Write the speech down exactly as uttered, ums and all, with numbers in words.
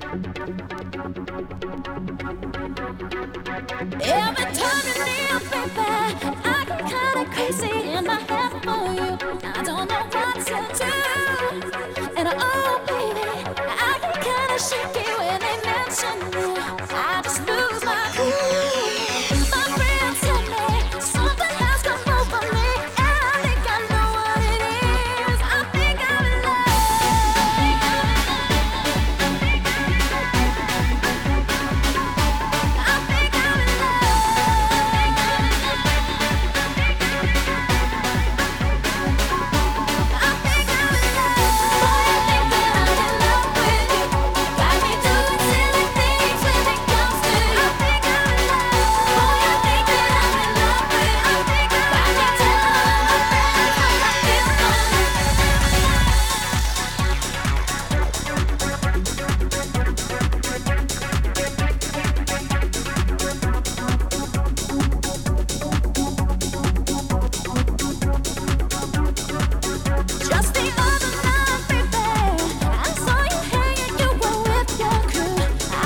Every time you're near, baby, I get kinda crazy in my head for you. I don't know what to do, and oh, baby, I get kinda shaky.